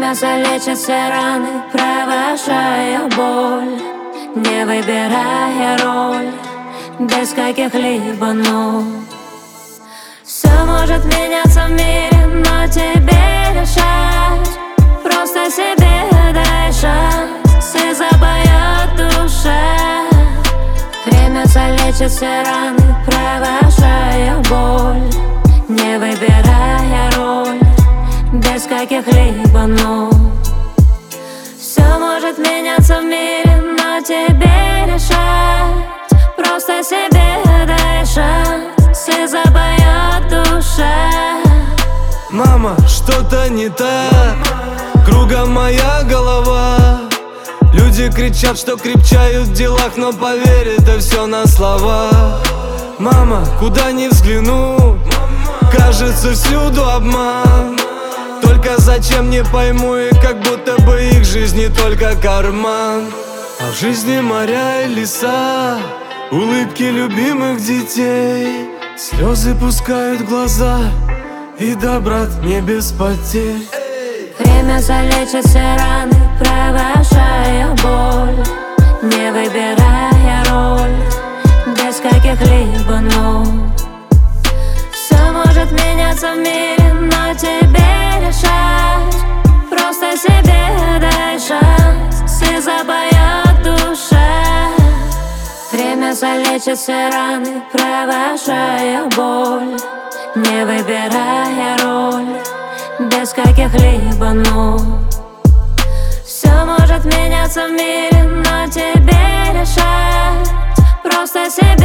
Время залечит все раны, провожая боль, не выбирая роль, без каких-либо «но». Все может меняться в мире, но тебе решать. Просто себе дай шанс, и запоет душа. Время залечит все раны, провожая боль, не выбирая роль, без каких-либо «но». Все может меняться в мире, но тебе решать. Просто себе дай шанс, и запоет душа. Мама, что-то не так, кругом моя голова. Люди кричат, что крепчают в делах, но поверь, это все на словах. Мама, куда ни взгляну, кажется всюду обман. Только зачем, не пойму, и как будто бы их жизни только карман. А в жизни моря и леса, улыбки любимых детей, слезы пускают глаза, и да, брат, не без потерь. Время залечит все раны, провожая боль, не выбирая роль, без каких-либо «но». Все может меняться в мире, но тебе решать. Просто себе дай шанс, и запоет душа. Время залечит все раны, провожая боль, не выбирая роль, без каких-либо «но». Все может меняться в мире, но тебе решать. Просто себе